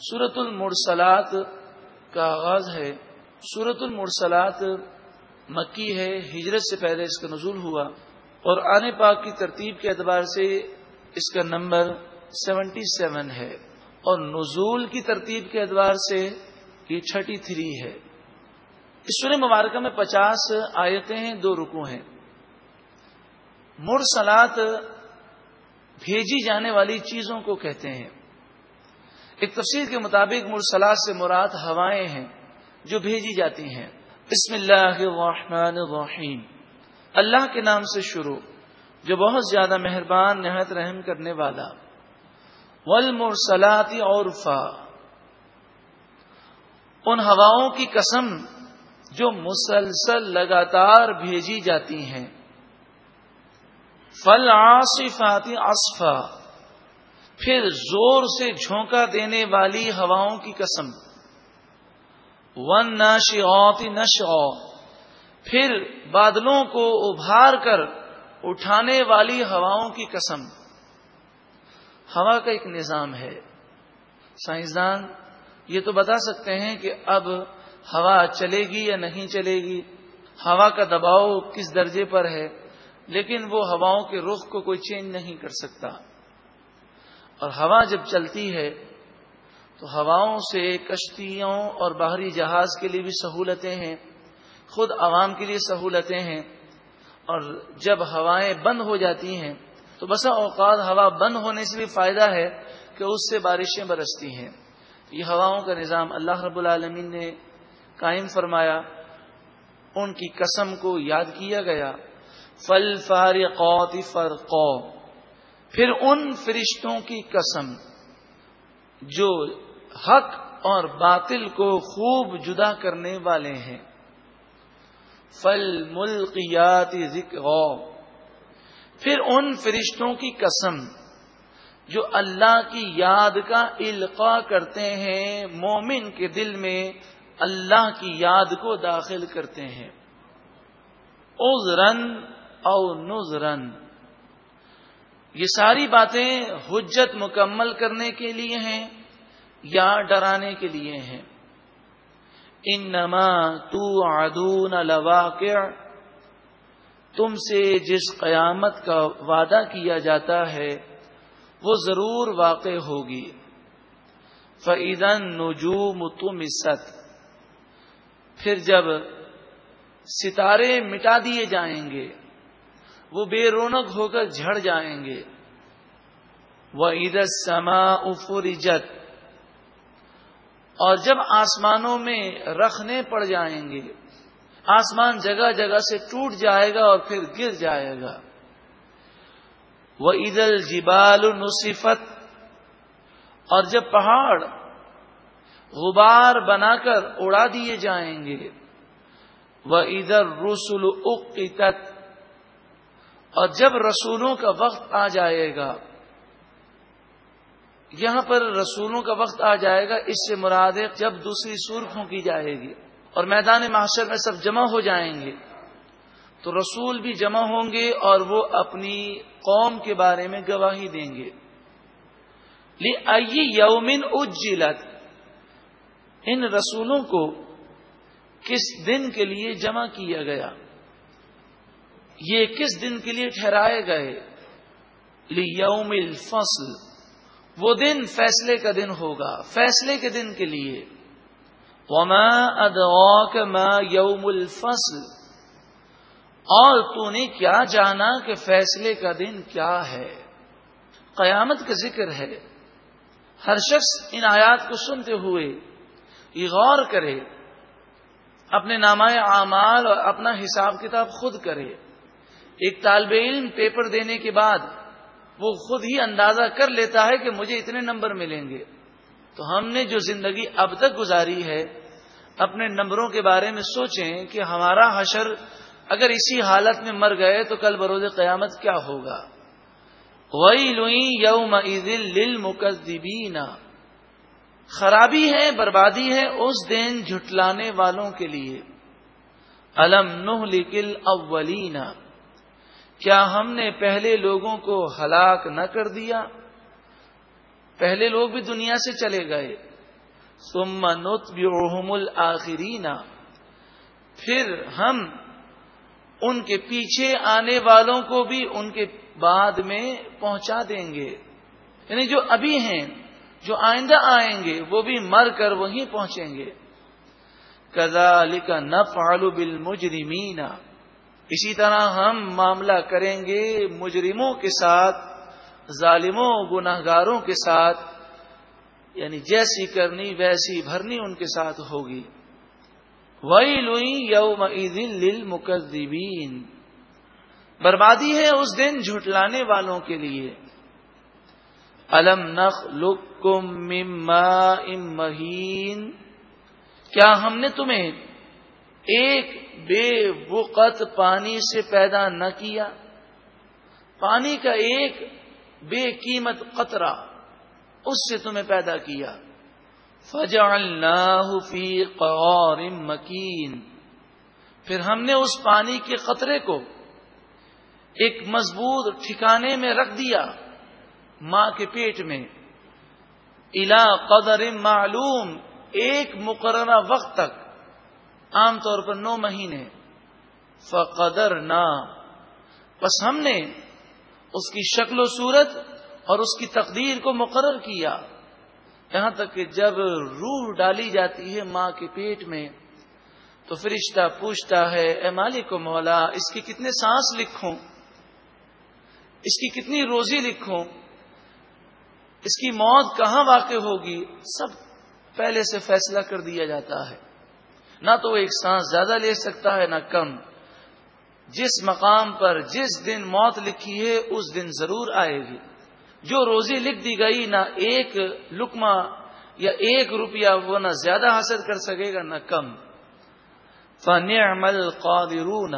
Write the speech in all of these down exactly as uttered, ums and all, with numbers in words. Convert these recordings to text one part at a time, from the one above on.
سورۃ المرسلات کا آغاز ہے۔ سورۃ المرسلات مکی ہے، ہجرت سے پہلے اس کا نزول ہوا، اور آنے پاک کی ترتیب کے اعتبار سے اس کا نمبر سیونٹی سیون ہے، اور نزول کی ترتیب کے اعتبار سے یہ تھرٹی تھری ہے۔ اس سورہ مبارکہ میں پچاس آیتیں ہیں، دو رکوع ہیں۔ مرسلات بھیجی جانے والی چیزوں کو کہتے ہیں۔ ایک تفسیر کے مطابق مرسلات سے مراد ہوائیں ہیں جو بھیجی جاتی ہیں۔ بسم اللہ الرحمن الرحیم، اللہ کے نام سے شروع جو بہت زیادہ مہربان نہایت رحم کرنے والا۔ والمرسلات عرفا، ان ہواؤں کی قسم جو مسلسل لگاتار بھیجی جاتی ہیں۔ فالعاصفات عصفا، پھر زور سے جھونکا دینے والی ہواؤں کی قسم۔ والناشئات نشئا، پھر بادلوں کو ابھار کر اٹھانے والی ہواؤں کی قسم۔ ہوا کا ایک نظام ہے، سائنسدان یہ تو بتا سکتے ہیں کہ اب ہوا چلے گی یا نہیں چلے گی، ہوا کا دباؤ کس درجے پر ہے، لیکن وہ ہواؤں کے رخ کو کوئی چینج نہیں کر سکتا۔ اور ہوا جب چلتی ہے تو ہواؤں سے کشتیوں اور بحری جہاز کے لیے بھی سہولتیں ہیں، خود عوام کے لیے سہولتیں ہیں۔ اور جب ہوائیں بند ہو جاتی ہیں تو بسا اوقات ہوا بند ہونے سے بھی فائدہ ہے کہ اس سے بارشیں برستی ہیں۔ یہ ہواؤں کا نظام اللہ رب العالمین نے قائم فرمایا، ان کی قسم کو یاد کیا گیا۔ فالفارقات فرقا، پھر ان فرشتوں کی قسم جو حق اور باطل کو خوب جدا کرنے والے ہیں۔ فالملقیات ذکرا، پھر ان فرشتوں کی قسم جو اللہ کی یاد کا القاء کرتے ہیں، مومن کے دل میں اللہ کی یاد کو داخل کرتے ہیں۔ عذرن او نذرن، یہ ساری باتیں حجت مکمل کرنے کے لیے ہیں یا ڈرانے کے لیے ہیں۔ انما توعدون لواقع، تم سے جس قیامت کا وعدہ کیا جاتا ہے وہ ضرور واقع ہوگی۔ فَإِذَا النُّجُومُ طُمِسَتْ، پھر جب ستارے مٹا دیے جائیں گے، وہ بے رونق ہو کر جھڑ جائیں گے۔ وَإِذَا السَّمَاءُ فُرِجَتْ، اور جب آسمانوں میں رخنے پڑ جائیں گے، آسمان جگہ جگہ سے ٹوٹ جائے گا اور پھر گر جائے گا۔ وَإِذَا الْجِبَالُ نُصِفَتْ، اور جب پہاڑ غبار بنا کر اڑا دیے جائیں گے۔ وَإِذَا الرُّسُلُ أُقِّتَتْ، اور جب رسولوں کا وقت آ جائے گا۔ یہاں پر رسولوں کا وقت آ جائے گا، اس سے مراد ہے جب دوسری سور پھونکی جائے گی اور میدان محشر میں سب جمع ہو جائیں گے تو رسول بھی جمع ہوں گے اور وہ اپنی قوم کے بارے میں گواہی دیں گے۔ لِأَيِّ يَوْمٍ أُجِّلَتْ، ان رسولوں کو کس دن کے لیے جمع کیا گیا، یہ کس دن کے لیے ٹھہرائے گئے۔ لِيَوْمِ الْفَصْلِ، وہ دن فیصلے کا دن ہوگا، فیصلے کے دن کے لیے۔ وَمَا أَدْرَاكَ مَا يَوْمُ الْفَصْلِ، اور تو نے کیا جانا کہ فیصلے کا دن کیا ہے۔ قیامت کا ذکر ہے، ہر شخص ان آیات کو سنتے ہوئے یہ غور کرے، اپنے نامہ اعمال اور اپنا حساب کتاب خود کرے۔ ایک طالب علم پیپر دینے کے بعد وہ خود ہی اندازہ کر لیتا ہے کہ مجھے اتنے نمبر ملیں گے۔ تو ہم نے جو زندگی اب تک گزاری ہے، اپنے نمبروں کے بارے میں سوچیں کہ ہمارا حشر اگر اسی حالت میں مر گئے تو کل بروز قیامت کیا ہوگا۔ وَيْلٌ يَوْمَئِذٍ لِّلْمُكَذِّبِينَ، خرابی ہے، بربادی ہے اس دن جھٹلانے والوں کے لیے۔ أَلَمْ نُهْلِكِ الْأَوَّلِينَ، کیا ہم نے پہلے لوگوں کو ہلاک نہ کر دیا؟ پہلے لوگ بھی دنیا سے چلے گئے، ثم نتبعهم الآخرین، پھر ہم ان کے پیچھے آنے والوں کو بھی ان کے بعد میں پہنچا دیں گے، یعنی جو ابھی ہیں جو آئندہ آئیں گے وہ بھی مر کر وہیں پہنچیں گے. کذالک نفعل بالمجرمین، اسی طرح ہم معاملہ کریں گے مجرموں کے ساتھ، ظالموں گناہگاروں کے ساتھ، یعنی جیسی کرنی ویسی بھرنی ان کے ساتھ ہوگی. وَيْلٌ يَوْمَئِذٍ لِّلْمُكَذِّبِينَ، بربادی ہے اس دن جھٹلانے والوں کے لیے. أَلَمْ نَخْلُقكُّم مِّن مَّاءٍ مَّهِينٍ، کیا ہم نے تمہیں ایک بے وقت پانی سے پیدا نہ کیا؟ پانی کا ایک بے قیمت قطرہ اس سے تمہیں پیدا کیا. فَجَعَلْنَاهُ فِي قَرَارٍ مَّكِينٍ، پھر ہم نے اس پانی کے قطرے کو ایک مضبوط ٹھکانے میں رکھ دیا ماں کے پیٹ میں. إِلَىٰ قَدَرٍ معلوم، ایک مقررہ وقت تک، عام طور پر نو مہینے. فَقَدَرْنَا، پس ہم نے اس کی شکل و صورت اور اس کی تقدیر کو مقرر کیا، یہاں تک کہ جب روح ڈالی جاتی ہے ماں کے پیٹ میں تو فرشتہ پوچھتا ہے اے مالک و مولا، اس کی کتنے سانس لکھوں، اس کی کتنی روزی لکھوں، اس کی موت کہاں واقع ہوگی، سب پہلے سے فیصلہ کر دیا جاتا ہے. نہ تو ایک سانس زیادہ لے سکتا ہے نہ کم. جس مقام پر جس دن موت لکھی ہے اس دن ضرور آئے گی. جو روزی لکھ دی گئی، نہ ایک لقمہ یا ایک روپیہ وہ نہ زیادہ حاصل کر سکے گا نہ کم. فَنِعْمَ الْقَادِرُونَ،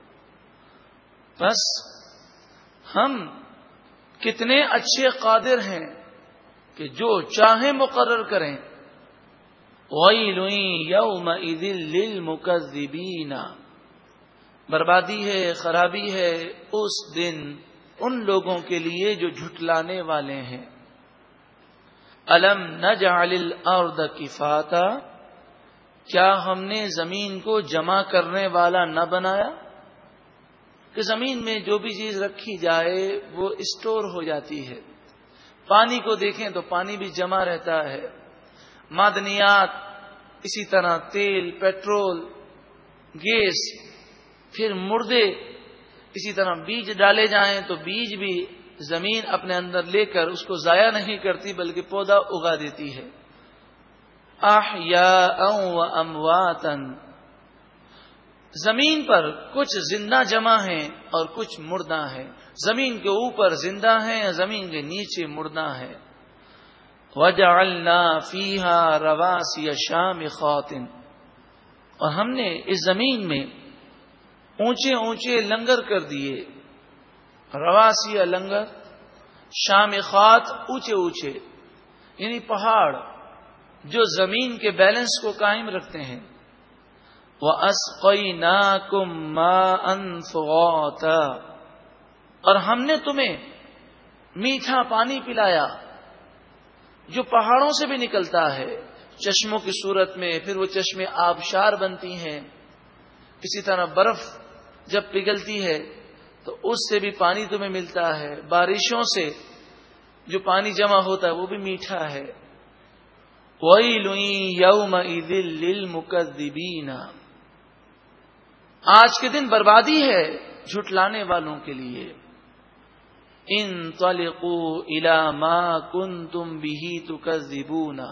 بس ہم کتنے اچھے قادر ہیں کہ جو چاہیں مقرر کریں. وَيْلٌ يَوْمَئِذٍ لِّلْمُكَذِّبِينَ، بربادی ہے، خرابی ہے اس دن ان لوگوں کے لیے جو جھٹلانے والے ہیں. أَلَمْ نَجْعَلِ الْأَرْضَ كِفَاتًا، کیا ہم نے زمین کو جمع کرنے والا نہ بنایا، کہ زمین میں جو بھی چیز رکھی جائے وہ اسٹور ہو جاتی ہے. پانی کو دیکھیں تو پانی بھی جمع رہتا ہے، معدنیات اسی طرح، تیل، پیٹرول، گیس، پھر مردے، اسی طرح بیج ڈالے جائیں تو بیج بھی زمین اپنے اندر لے کر اس کو ضائع نہیں کرتی بلکہ پودا اگا دیتی ہے. احیاء و امواتا، زمین پر کچھ زندہ جمع ہیں اور کچھ مردہ ہیں. زمین کے اوپر زندہ ہیں، زمین کے نیچے مردہ ہیں. وَجَعَلْنَا فِيهَا رَوَاسِيَ شَامِخَاتٍ، اور ہم نے اس زمین میں اونچے اونچے لنگر کر دیے. رواسی لنگر، شامخات اونچے اونچے، یعنی پہاڑ جو زمین کے بیلنس کو قائم رکھتے ہیں. وَأَسْقَيْنَاكُمْ مَاءً فُرَاتًا، اور ہم نے تمہیں میٹھا پانی پلایا جو پہاڑوں سے بھی نکلتا ہے چشموں کی صورت میں، پھر وہ چشمے آبشار بنتی ہیں. اسی طرح برف جب پگھلتی ہے تو اس سے بھی پانی تمہیں ملتا ہے. بارشوں سے جو پانی جمع ہوتا ہے وہ بھی میٹھا ہے. وَيْلٌ يَوْمَئِذٍ لِّلْمُكَذِّبِينَ، آج کے دن بربادی ہے جھٹلانے والوں کے لیے. انطلقوا إِلَى مَا كُنتُم بِهِ تُكَذِّبُونَ،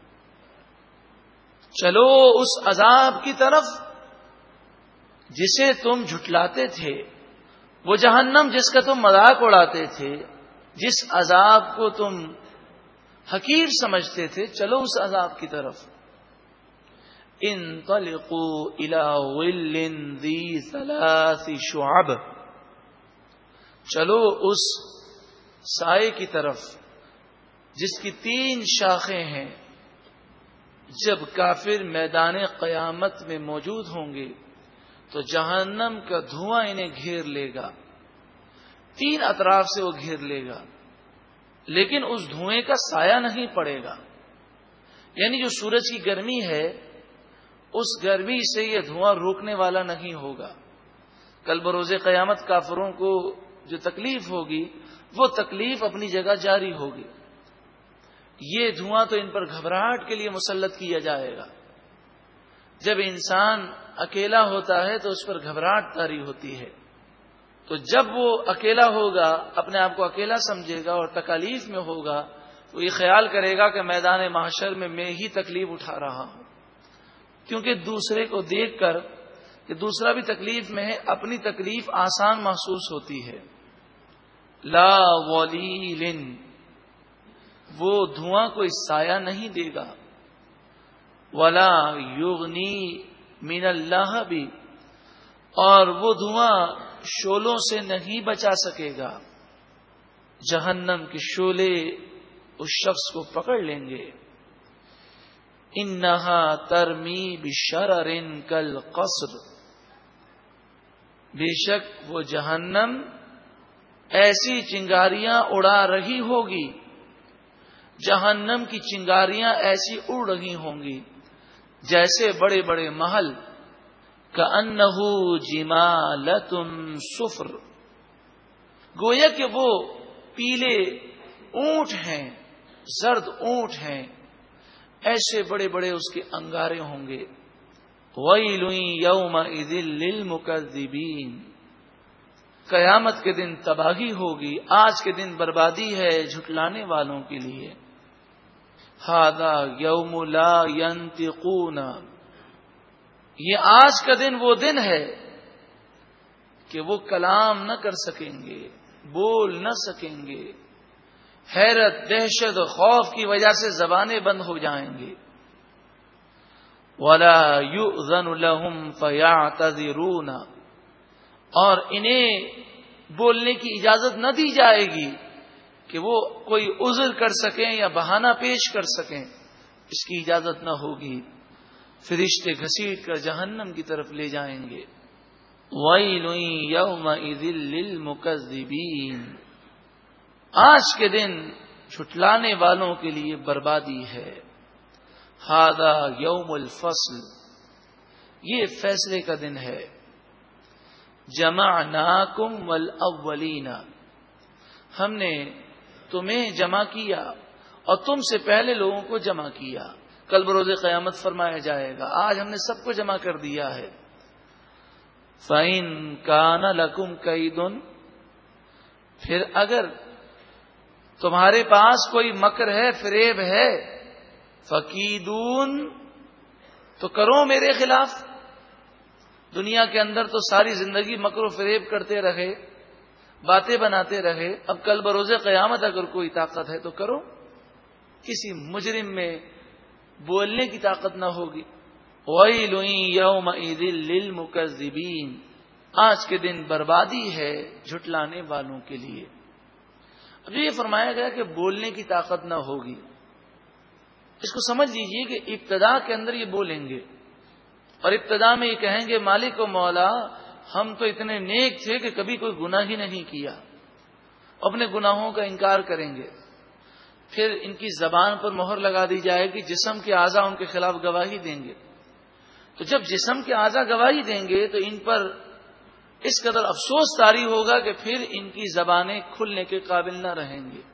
چلو اس عذاب کی طرف جسے تم جھٹلاتے تھے، وہ جہنم جس کا تم مذاق اڑاتے تھے، جس عذاب کو تم حقیر سمجھتے تھے، چلو اس عذاب کی طرف. انطلقوا إِلَى ظِلٍّ ذِي ثَلَاثِ شُعَبٍ، چلو اس سائے کی طرف جس کی تین شاخیں ہیں. جب کافر میدان قیامت میں موجود ہوں گے تو جہنم کا دھواں انہیں گھیر لے گا، تین اطراف سے وہ گھیر لے گا، لیکن اس دھوئیں کا سایہ نہیں پڑے گا. یعنی جو سورج کی گرمی ہے اس گرمی سے یہ دھواں روکنے والا نہیں ہوگا. کل بروز قیامت کافروں کو جو تکلیف ہوگی وہ تکلیف اپنی جگہ جاری ہوگی. یہ دھواں تو ان پر گھبراہٹ کے لیے مسلط کیا جائے گا. جب انسان اکیلا ہوتا ہے تو اس پر گھبراہٹ طاری ہوتی ہے. تو جب وہ اکیلا ہوگا، اپنے آپ کو اکیلا سمجھے گا اور تکالیف میں ہوگا تو یہ خیال کرے گا کہ میدان محشر میں میں ہی تکلیف اٹھا رہا ہوں. کیونکہ دوسرے کو دیکھ کر کہ دوسرا بھی تکلیف میں ہے، اپنی تکلیف آسان محسوس ہوتی ہے. لا ولیل، وہ دھواں کوئی سایہ نہیں دے گا. ولا یغنی من اللہ بھی، اور وہ دھواں شولوں سے نہیں بچا سکے گا. جہنم کے شولے اس شخص کو پکڑ لیں گے. انہا ترمی بشرر کالقصر، بے شک وہ جہنم ایسی چنگاریاں اڑا رہی ہوگی، جہنم کی چنگاریاں ایسی اڑ رہی ہوں گی جیسے بڑے بڑے محل. کأنہ جمالۃ صفر، گویا کہ وہ پیلے اونٹ ہیں، زرد اونٹ ہیں، ایسے بڑے بڑے اس کے انگارے ہوں گے. ویل یومئذ للمکذبین، قیامت کے دن تباہی ہوگی، آج کے دن بربادی ہے جھٹلانے والوں کے لیے. ھذا یوم لا ینطقون، یہ آج کا دن وہ دن ہے کہ وہ کلام نہ کر سکیں گے، بول نہ سکیں گے. حیرت، دہشت اور خوف کی وجہ سے زبانیں بند ہو جائیں گے. ولا یؤذن لهم فیعتذرون، اور انہیں بولنے کی اجازت نہ دی جائے گی کہ وہ کوئی عذر کر سکیں یا بہانہ پیش کر سکیں، اس کی اجازت نہ ہوگی. فرشتے گھسیٹ کر جہنم کی طرف لے جائیں گے. ویل یومئذ للمکذبین، آج کے دن جھٹلانے والوں کے لیے بربادی ہے. ھذا یوم الفصل، یہ فیصلے کا دن ہے. جمعناکم والاولین، ہم نے تمہیں جمع کیا اور تم سے پہلے لوگوں کو جمع کیا. کل بروز قیامت فرمایا جائے گا آج ہم نے سب کو جمع کر دیا ہے. فَإِن كَانَ لَكُمْ كَيْدٌ، پھر اگر تمہارے پاس کوئی مکر ہے، فریب ہے، فَكِيدُونَ، تو کرو میرے خلاف. دنیا کے اندر تو ساری زندگی مکر و فریب کرتے رہے، باتیں بناتے رہے. اب کل بروز قیامت اگر کوئی طاقت ہے تو کرو. کسی مجرم میں بولنے کی طاقت نہ ہوگی. وَيْلٌ يَوْمَئِذٍ لِّلْمُكَذِّبِينَ، آج کے دن بربادی ہے جھٹلانے والوں کے لیے. اب یہ فرمایا گیا کہ بولنے کی طاقت نہ ہوگی، اس کو سمجھ لیجئے کہ ابتدا کے اندر یہ بولیں گے اور ابتدا میں یہ کہیں گے مالک و مولا ہم تو اتنے نیک تھے کہ کبھی کوئی گناہ ہی نہیں کیا، اپنے گناہوں کا انکار کریں گے. پھر ان کی زبان پر مہر لگا دی جائے گی، جسم کے اعضاء ان کے خلاف گواہی دیں گے. تو جب جسم کے اعضاء گواہی دیں گے تو ان پر اس قدر افسوس طاری ہوگا کہ پھر ان کی زبانیں کھلنے کے قابل نہ رہیں گے.